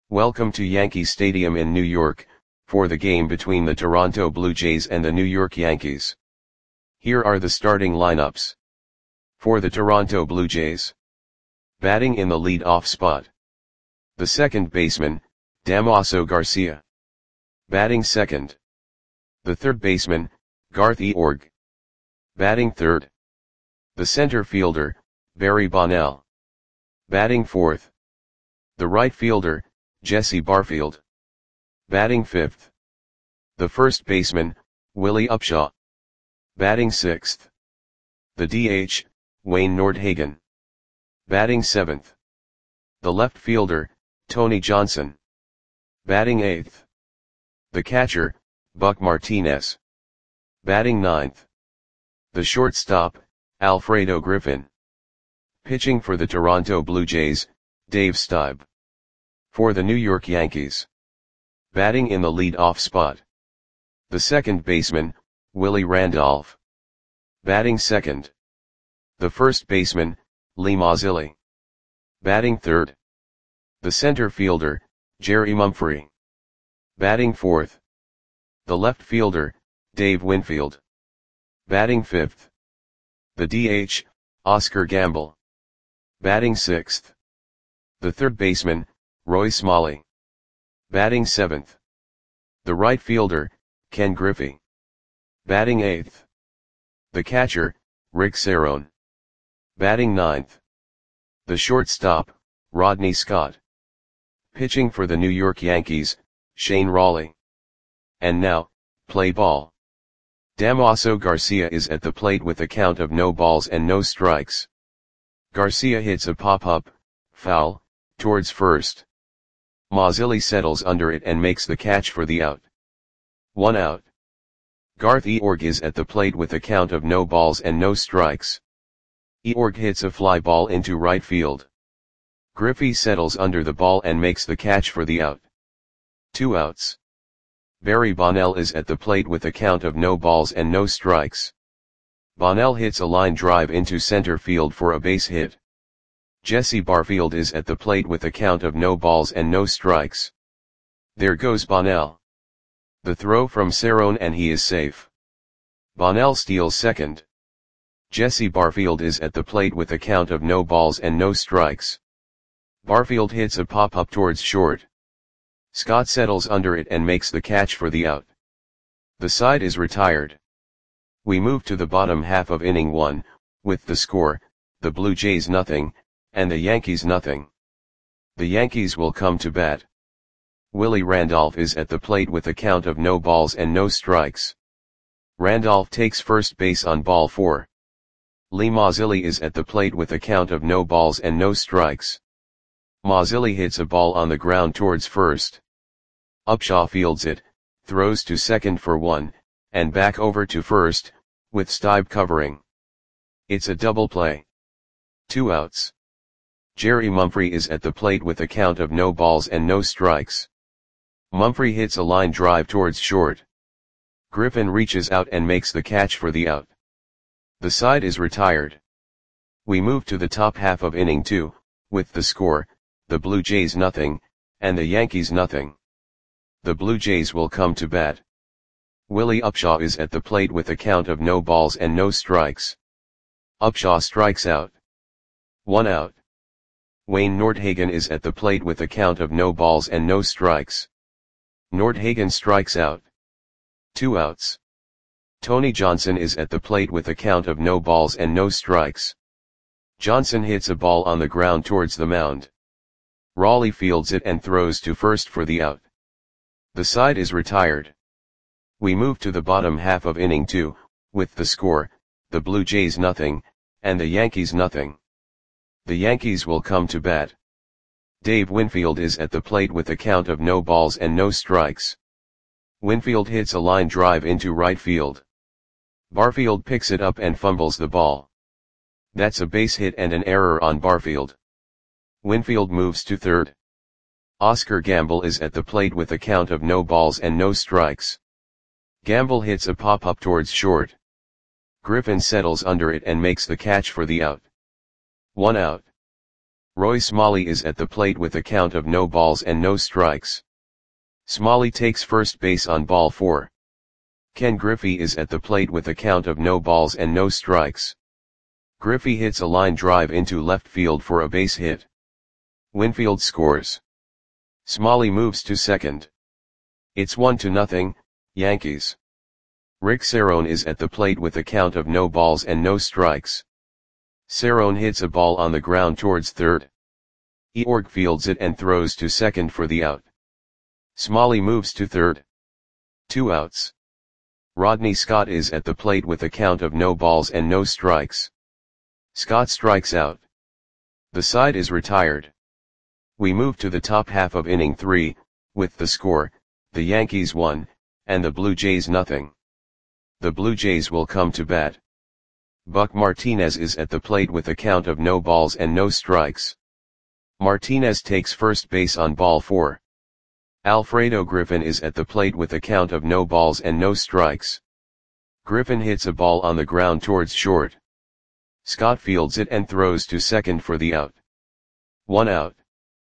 Welcome to Yankee Stadium in New York, for the game between the Toronto Blue Jays and the New York Yankees. Here are the starting lineups. For the Toronto Blue Jays. Batting in the lead-off spot. The second baseman, Damaso Garcia. Batting second. The third baseman, Garth Eorg. Batting third. The center fielder, Barry Bonnell. Batting fourth. The right fielder, Jesse Barfield. Batting fifth. The first baseman, Willie Upshaw. Batting sixth. The DH, Wayne Nordhagen. Batting seventh. The left fielder, Tony Johnson. Batting eighth. The catcher, Buck Martinez. Batting ninth. The shortstop, Alfredo Griffin. Pitching for the Toronto Blue Jays, Dave Stieb. For the New York Yankees. Batting in the lead-off spot. The second baseman, Willie Randolph. Batting second. The first baseman, Lee Mazzilli. Batting third. The center fielder, Jerry Mumphrey. Batting fourth. The left fielder, Dave Winfield. Batting fifth. The DH, Oscar Gamble. Batting sixth. The third baseman, Roy Smalley. Batting seventh. The right fielder, Ken Griffey. Batting eighth. The catcher, Rick Cerone. Batting ninth. The shortstop, Rodney Scott. Pitching for the New York Yankees, Shane Rawley. And now, play ball. Damaso Garcia is at the plate with a count of no balls and no strikes. Garcia hits a pop-up, foul, towards first. Mazzilli settles under it and makes the catch for the out. 1 out. Garth Eorg is at the plate with a count of no balls and no strikes. Eorg hits a fly ball into right field. Griffey settles under the ball and makes the catch for the out. 2 outs. Barry Bonnell is at the plate with a count of no balls and no strikes. Bonnell hits a line drive into center field for a base hit. Jesse Barfield is at the plate with a count of no balls and no strikes. There goes Bonnell. The throw from Cerone and he is safe. Bonnell steals second. Jesse Barfield is at the plate with a count of no balls and no strikes. Barfield hits a pop-up towards short. Scott settles under it and makes the catch for the out. The side is retired. We move to the bottom half of inning 1, with the score, the Blue Jays nothing, and the Yankees nothing. The Yankees will come to bat. Willie Randolph is at the plate with a count of no balls and no strikes. Randolph takes first base on ball 4. Lee Mazzilli is at the plate with a count of no balls and no strikes. Mazzilli hits a ball on the ground towards first. Upshaw fields it, throws to second for 1, and back over to first, with Stieb covering. It's a double play. 2 outs. Jerry Mumphrey is at the plate with a count of no balls and no strikes. Mumphrey hits a line drive towards short. Griffin reaches out and makes the catch for the out. The side is retired. We move to the top half of inning 2, with the score, the Blue Jays nothing, and the Yankees nothing. The Blue Jays will come to bat. Willie Upshaw is at the plate with a count of no balls and no strikes. Upshaw strikes out. 1 out. Wayne Nordhagen is at the plate with a count of no balls and no strikes. Nordhagen strikes out. 2 outs. Tony Johnson is at the plate with a count of no balls and no strikes. Johnson hits a ball on the ground towards the mound. Rawley fields it and throws to first for the out. The side is retired. We move to the bottom half of inning 2, with the score, the Blue Jays nothing, and the Yankees nothing. The Yankees will come to bat. Dave Winfield is at the plate with a count of no balls and no strikes. Winfield hits a line drive into right field. Barfield picks it up and fumbles the ball. That's a base hit and an error on Barfield. Winfield moves to third. Oscar Gamble is at the plate with a count of no balls and no strikes. Gamble hits a pop-up towards short. Griffin settles under it and makes the catch for the out. 1 out. Roy Smalley is at the plate with a count of no balls and no strikes. Smalley takes first base on ball 4. Ken Griffey is at the plate with a count of no balls and no strikes. Griffey hits a line drive into left field for a base hit. Winfield scores. Smalley moves to second. It's 1-0, Yankees. Rick Cerrone is at the plate with a count of no balls and no strikes. Cerrone hits a ball on the ground towards third. Eorg fields it and throws to second for the out. Smalley moves to third. 2 outs. Rodney Scott is at the plate with a count of no balls and no strikes. Scott strikes out. The side is retired. We move to the top half of inning 3, with the score, the Yankees 1, and the Blue Jays 0. The Blue Jays will come to bat. Buck Martinez is at the plate with a count of no balls and no strikes. Martinez takes first base on ball 4. Alfredo Griffin is at the plate with a count of no balls and no strikes. Griffin hits a ball on the ground towards short. Scott fields it and throws to second for the out. 1 out.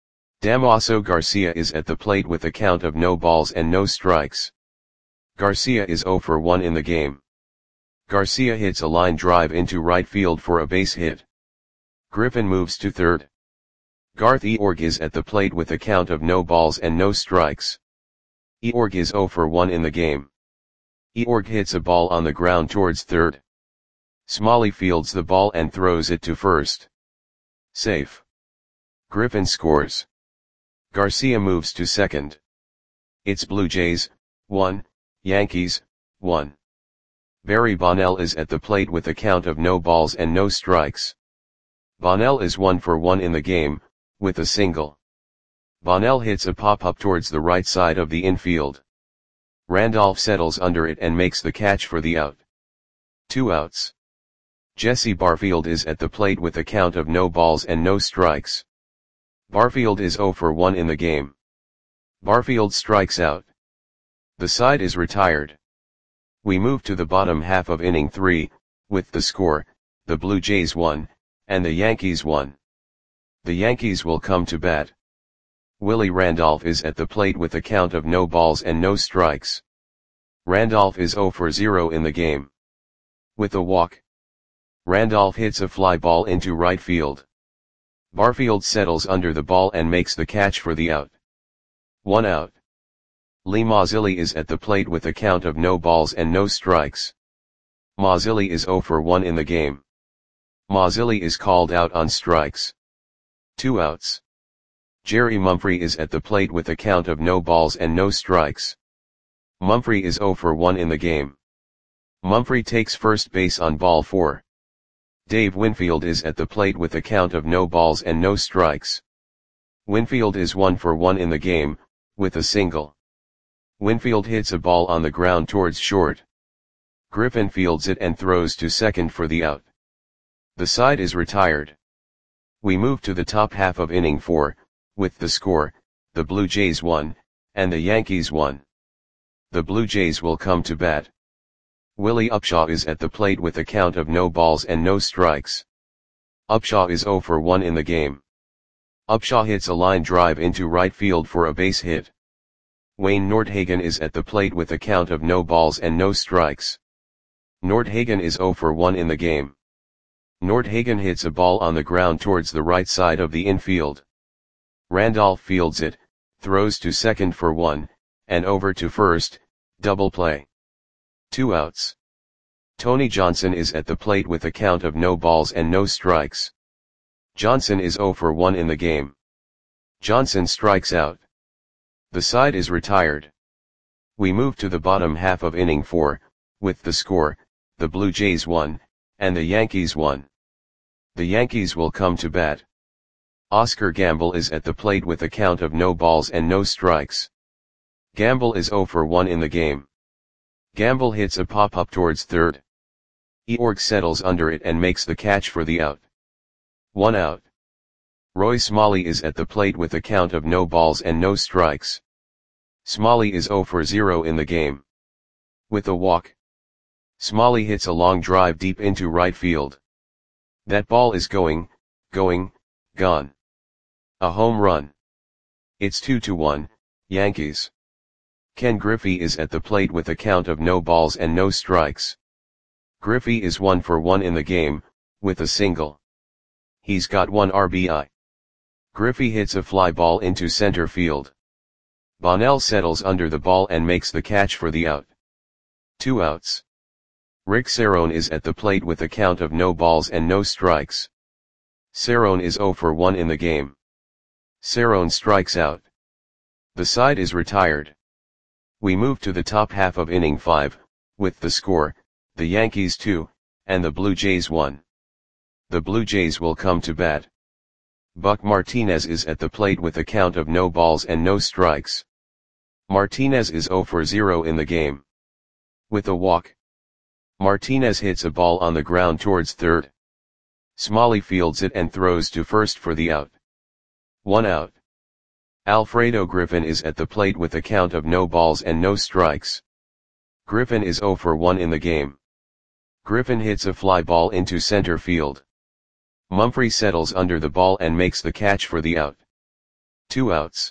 Damaso Garcia is at the plate with a count of no balls and no strikes. Garcia is 0 for 1 in the game. Garcia hits a line drive into right field for a base hit. Griffin moves to third. Garth Eorg is at the plate with a count of no balls and no strikes. Eorg is 0 for 1 in the game. Eorg hits a ball on the ground towards third. Smalley fields the ball and throws it to first. Safe. Griffin scores. Garcia moves to second. It's Blue Jays, 1, Yankees, 1. Barry Bonnell is at the plate with a count of no balls and no strikes. Bonnell is 1 for 1 in the game, with a single. Bonnell hits a pop-up towards the right side of the infield. Randolph settles under it and makes the catch for the out. 2 outs. Jesse Barfield is at the plate with a count of no balls and no strikes. Barfield is 0 for 1 in the game. Barfield strikes out. The side is retired. We move to the bottom half of inning 3, with the score, the Blue Jays 1, and the Yankees 1. The Yankees will come to bat. Willie Randolph is at the plate with a count of no balls and no strikes. Randolph is 0 for 0 in the game. With a walk. Randolph hits a fly ball into right field. Barfield settles under the ball and makes the catch for the out. 1 out. Lee Mazzilli is at the plate with a count of no balls and no strikes. Mazzilli is 0 for 1 in the game. Mazzilli is called out on strikes. 2 outs. Jerry Mumphrey is at the plate with a count of no balls and no strikes. Mumphrey is 0 for 1 in the game. Mumphrey takes first base on ball 4. Dave Winfield is at the plate with a count of no balls and no strikes. Winfield is 1 for 1 in the game, with a single. Winfield hits a ball on the ground towards short. Griffin fields it and throws to second for the out. The side is retired. We move to the top half of inning 4, with the score, the Blue Jays 1, and the Yankees 1. The Blue Jays will come to bat. Willie Upshaw is at the plate with a count of no balls and no strikes. Upshaw is 0 for 1 in the game. Upshaw hits a line drive into right field for a base hit. Wayne Nordhagen is at the plate with a count of no balls and no strikes. Nordhagen is 0 for 1 in the game. Nordhagen hits a ball on the ground towards the right side of the infield. Randolph fields it, throws to second for 1, and over to first, double play. 2 outs. Tony Johnson is at the plate with a count of no balls and no strikes. Johnson is 0 for 1 in the game. Johnson strikes out. The side is retired. We move to the bottom half of inning 4, with the score, the Blue Jays 1, and the Yankees 1. The Yankees will come to bat. Oscar Gamble is at the plate with a count of no balls and no strikes. Gamble is 0 for 1 in the game. Gamble hits a pop-up towards third. Eorg settles under it and makes the catch for the out. 1 out. Roy Smalley is at the plate with a count of no balls and no strikes. Smalley is 0 for 0 in the game. With a walk. Smalley hits a long drive deep into right field. That ball is gone. A home run. It's 2-1, Yankees. Ken Griffey is at the plate with a count of no balls and no strikes. Griffey is 1 for 1 in the game, with a single. He's got 1 RBI. Griffey hits a fly ball into center field. Bonnell settles under the ball and makes the catch for the out. 2 outs. Rick Cerone is at the plate with a count of no balls and no strikes. Cerone is 0 for 1 in the game. Cerone strikes out. The side is retired. We move to the top half of inning 5, with the score, the Yankees 2, and the Blue Jays 1. The Blue Jays will come to bat. Buck Martinez is at the plate with a count of no balls and no strikes. Martinez is 0 for 0 in the game. With a walk. Martinez hits a ball on the ground towards third. Smalley fields it and throws to first for the out. 1 out. Alfredo Griffin is at the plate with a count of no balls and no strikes. Griffin is 0 for 1 in the game. Griffin hits a fly ball into center field. Mumphrey settles under the ball and makes the catch for the out. 2 outs.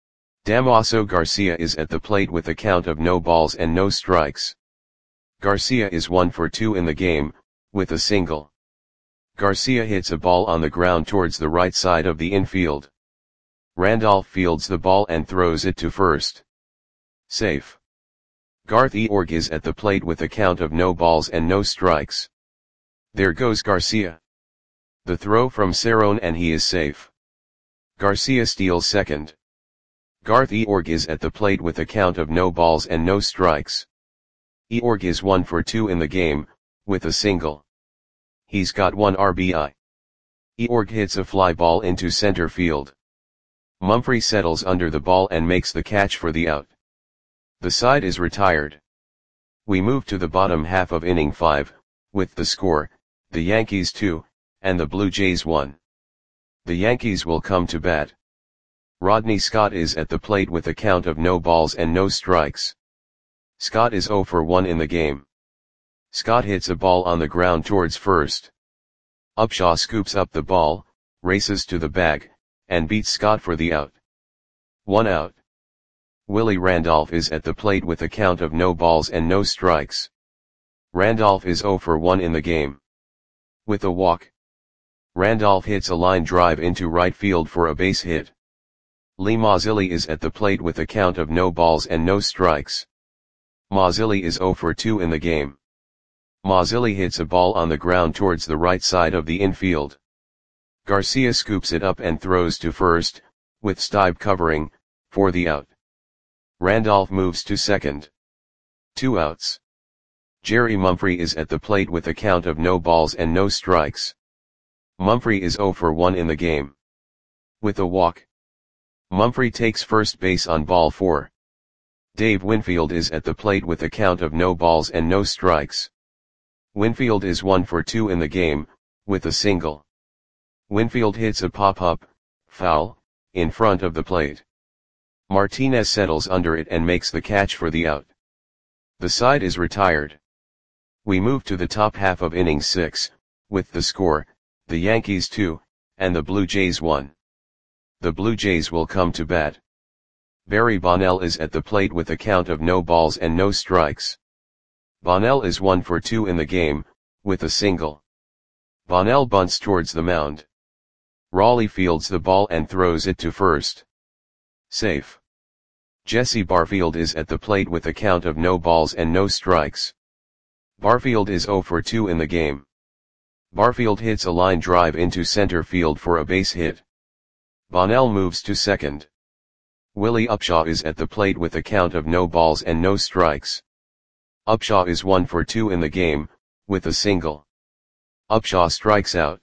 Damaso Garcia is at the plate with a count of no balls and no strikes. Garcia is 1 for 2 in the game, with a single. Garcia hits a ball on the ground towards the right side of the infield. Randolph fields the ball and throws it to first. Safe. Garth Eorg is at the plate with a count of no balls and no strikes. There goes Garcia. The throw from Cerone and he is safe. Garcia steals second. Garth Eorg is at the plate with a count of no balls and no strikes. Eorg is 1 for 2 in the game, with a single. He's got 1 RBI. Eorg hits a fly ball into center field. Mumphrey settles under the ball and makes the catch for the out. The side is retired. We move to the bottom half of inning 5, with the score, the Yankees 2, and the Blue Jays 1. The Yankees will come to bat. Rodney Scott is at the plate with a count of no balls and no strikes. Scott is 0 for 1 in the game. Scott hits a ball on the ground towards first. Upshaw scoops up the ball, races to the bag, and beats Scott for the out. 1 out. Willie Randolph is at the plate with a count of no balls and no strikes. Randolph is 0 for 1 in the game. With a walk. Randolph hits a line drive into right field for a base hit. Lee Mazzilli is at the plate with a count of no balls and no strikes. Mazzilli is 0 for 2 in the game. Mazzilli hits a ball on the ground towards the right side of the infield. Garcia scoops it up and throws to first, with Stibe covering, for the out. Randolph moves to second. 2 outs. Jerry Mumphrey is at the plate with a count of no balls and no strikes. Mumphrey is 0 for 1 in the game. With a walk. Mumphrey takes first base on ball 4. Dave Winfield is at the plate with a count of no balls and no strikes. Winfield is 1 for 2 in the game, with a single. Winfield hits a pop-up, foul, in front of the plate. Martinez settles under it and makes the catch for the out. The side is retired. We move to the top half of inning 6, with the score, the Yankees 2, and the Blue Jays 1. The Blue Jays will come to bat. Barry Bonnell is at the plate with a count of no balls and no strikes. Bonnell is 1 for 2 in the game, with a single. Bonnell bunts towards the mound. Raleigh fields the ball and throws it to first. Safe. Jesse Barfield is at the plate with a count of no balls and no strikes. Barfield is 0 for 2 in the game. Barfield hits a line drive into center field for a base hit. Bonnell moves to second. Willie Upshaw is at the plate with a count of no balls and no strikes. Upshaw is 1 for 2 in the game, with a single. Upshaw strikes out.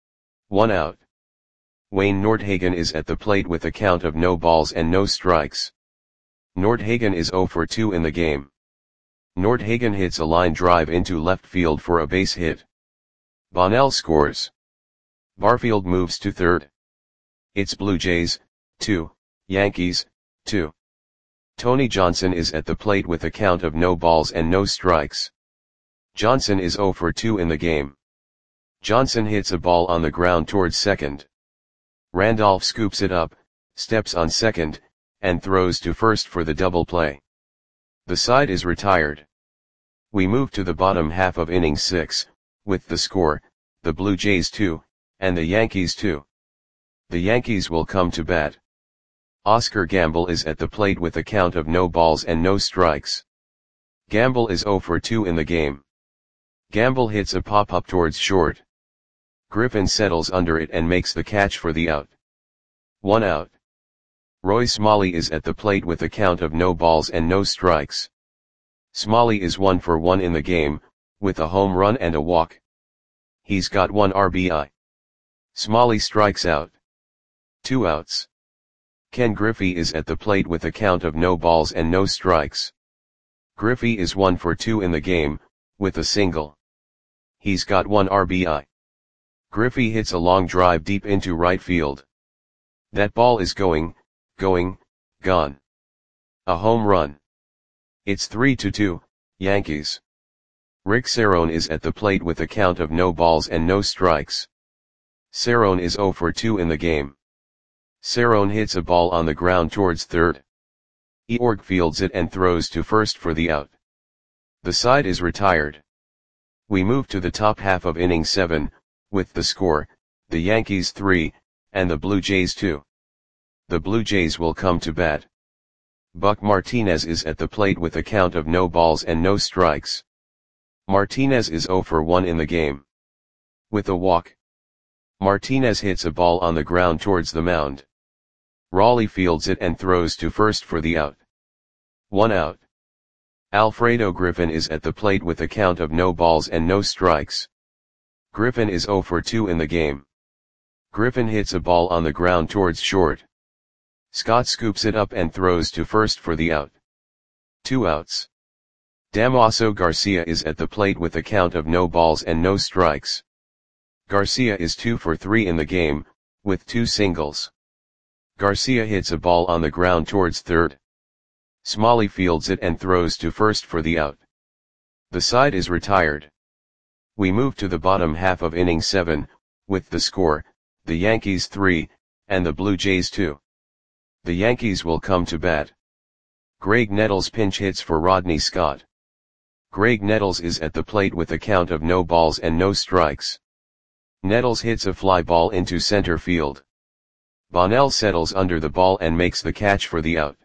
1 out. Wayne Nordhagen is at the plate with a count of no balls and no strikes. Nordhagen is 0 for 2 in the game. Nordhagen hits a line drive into left field for a base hit. Bonnell scores. Barfield moves to third. It's Blue Jays, 2, Yankees, 2. Tony Johnson is at the plate with a count of no balls and no strikes. Johnson is 0 for 2 in the game. Johnson hits a ball on the ground towards second. Randolph scoops it up, steps on second, and throws to first for the double play. The side is retired. We move to the bottom half of inning 6, with the score, the Blue Jays 2, and the Yankees 2. The Yankees will come to bat. Oscar Gamble is at the plate with a count of no balls and no strikes. Gamble is 0 for 2 in the game. Gamble hits a pop-up towards short. Griffin settles under it and makes the catch for the out. 1 out. Roy Smalley is at the plate with a count of no balls and no strikes. Smalley is 1 for 1 in the game, with a home run and a walk. He's got 1 RBI. Smalley strikes out. 2 outs. Ken Griffey is at the plate with a count of no balls and no strikes. Griffey is 1 for 2 in the game, with a single. He's got 1 RBI. Griffey hits a long drive deep into right field. That ball is gone. A home run. It's 3-2, Yankees. Rick Cerone is at the plate with a count of no balls and no strikes. Cerone is 0 for 2 in the game. Cerone hits a ball on the ground towards third. Eorg fields it and throws to first for the out. The side is retired. We move to the top half of inning 7, with the score, the Yankees 3, and the Blue Jays 2. The Blue Jays will come to bat. Buck Martinez is at the plate with a count of no balls and no strikes. Martinez is 0 for 1 in the game. With a walk. Martinez hits a ball on the ground towards the mound. Raleigh fields it and throws to first for the out. 1 out. Alfredo Griffin is at the plate with a count of no balls and no strikes. Griffin is 0 for 2 in the game. Griffin hits a ball on the ground towards short. Scott scoops it up and throws to first for the out. 2 outs. Damaso Garcia is at the plate with a count of no balls and no strikes. Garcia is 2 for 3 in the game, with 2 singles. Garcia hits a ball on the ground towards third. Smalley fields it and throws to first for the out. The side is retired. We move to the bottom half of inning 7, with the score, the Yankees 3, and the Blue Jays 2. The Yankees will come to bat. Greg Nettles pinch hits for Rodney Scott. Greg Nettles is at the plate with a count of no balls and no strikes. Nettles hits a fly ball into center field. Bonnell settles under the ball and makes the catch for the out.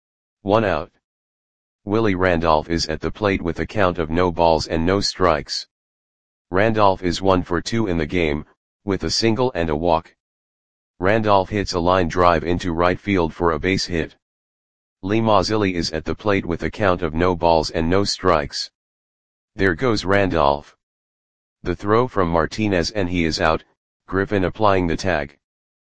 1 out. Willie Randolph is at the plate with a count of no balls and no strikes. Randolph is 1 for 2 in the game, with a single and a walk. Randolph hits a line drive into right field for a base hit. Lee Mazzilli is at the plate with a count of no balls and no strikes. There goes Randolph. The throw from Martinez and he is out, Griffin applying the tag.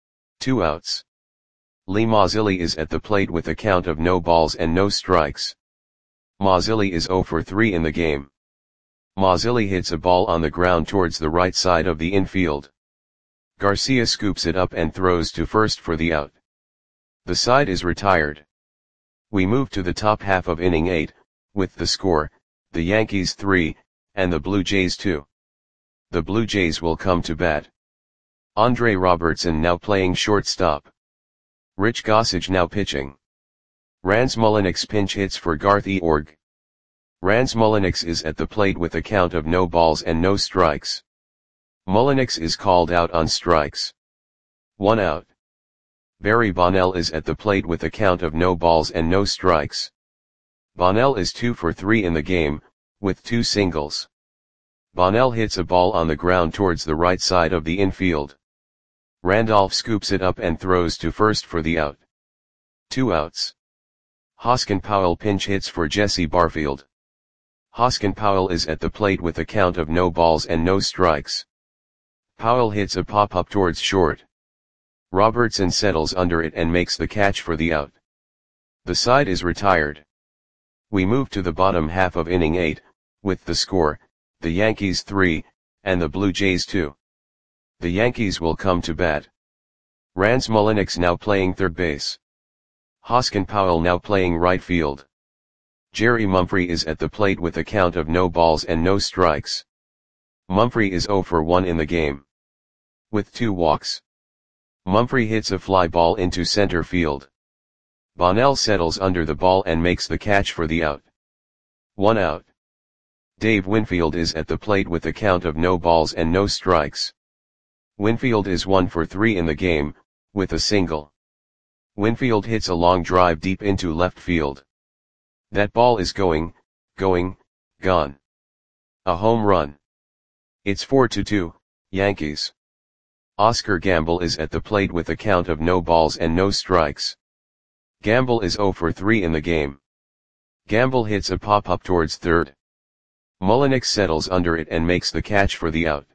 2 outs. Lee Mazzilli is at the plate with a count of no balls and no strikes. Mazzilli is 0 for 3 in the game. Mazzilli hits a ball on the ground towards the right side of the infield. Garcia scoops it up and throws to first for the out. The side is retired. We move to the top half of inning 8, with the score, the Yankees 3, and the Blue Jays 2. The Blue Jays will come to bat. Andre Robertson now playing shortstop. Rich Gossage now pitching. Rans Mulliniks pinch hits for Garth Eorg. Rans Mulliniks is at the plate with a count of no balls and no strikes. Mulliniks is called out on strikes. 1 out. Barry Bonnell is at the plate with a count of no balls and no strikes. Bonnell is 2 for 3 in the game, with 2 singles. Bonnell hits a ball on the ground towards the right side of the infield. Randolph scoops it up and throws to first for the out. 2 outs. Hoskin Powell pinch hits for Jesse Barfield. Hoskin Powell is at the plate with a count of no balls and no strikes. Powell hits a pop-up towards short. Robertson settles under it and makes the catch for the out. The side is retired. We move to the bottom half of inning 8, with the score, the Yankees 3, and the Blue Jays 2. The Yankees will come to bat. Rans Mulliniks now playing third base. Hoskin Powell now playing right field. Jerry Mumphrey is at the plate with a count of no balls and no strikes. Mumphrey is 0 for 1 in the game. With 2 walks. Mumphrey hits a fly ball into center field. Bonnell settles under the ball and makes the catch for the out. 1 out. Dave Winfield is at the plate with a count of no balls and no strikes. Winfield is 1 for 3 in the game, with a single. Winfield hits a long drive deep into left field. That ball is gone. A home run. It's 4-2, Yankees. Oscar Gamble is at the plate with a count of no balls and no strikes. Gamble is 0 for 3 in the game. Gamble hits a pop-up towards third. Mullenix settles under it and makes the catch for the out.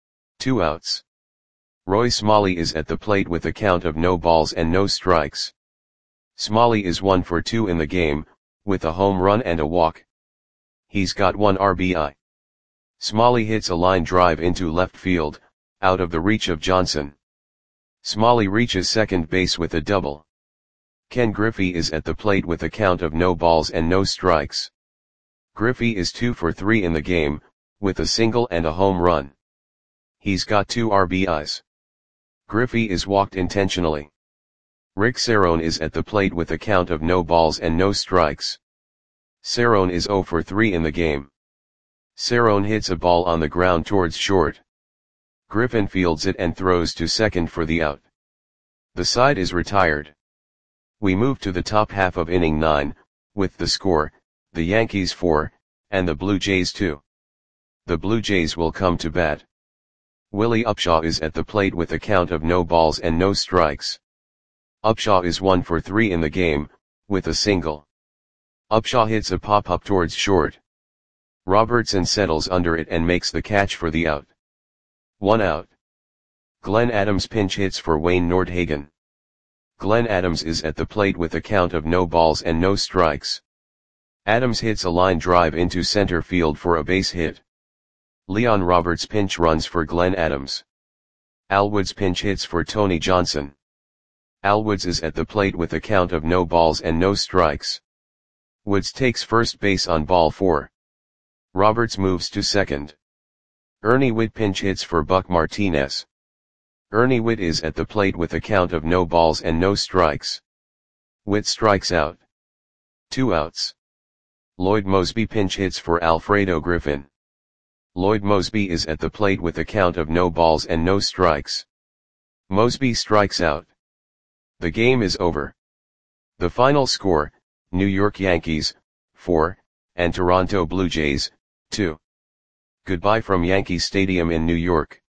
2 outs. Roy Smalley is at the plate with a count of no balls and no strikes. Smalley is 1 for 2 in the game, with a home run and a walk. He's got 1 RBI. Smalley hits a line drive into left field, out of the reach of Johnson. Smalley reaches second base with a double. Ken Griffey is at the plate with a count of no balls and no strikes. Griffey is 2 for 3 in the game, with a single and a home run. He's got 2 RBIs. Griffey is walked intentionally. Rick Cerrone is at the plate with a count of no balls and no strikes. Cerrone is 0 for 3 in the game. Cerrone hits a ball on the ground towards short. Griffin fields it and throws to second for the out. The side is retired. We move to the top half of inning 9, with the score, the Yankees 4, and the Blue Jays 2. The Blue Jays will come to bat. Willie Upshaw is at the plate with a count of no balls and no strikes. Upshaw is 1 for 3 in the game, with a single. Upshaw hits a pop-up towards short. Robertson settles under it and makes the catch for the out. 1 out. Glenn Adams pinch hits for Wayne Nordhagen. Glenn Adams is at the plate with a count of no balls and no strikes. Adams hits a line drive into center field for a base hit. Leon Roberts pinch runs for Glenn Adams. Al Woods pinch hits for Tony Johnson. Al Woods is at the plate with a count of no balls and no strikes. Woods takes first base on ball 4. Roberts moves to second. Ernie Whitt pinch hits for Buck Martinez. Ernie Whitt is at the plate with a count of no balls and no strikes. Whitt strikes out. 2 outs. Lloyd Mosby pinch hits for Alfredo Griffin. Lloyd Mosby is at the plate with a count of no balls and no strikes. Mosby strikes out. The game is over. The final score, New York Yankees, 4, and Toronto Blue Jays, 2. Goodbye from Yankee Stadium in New York.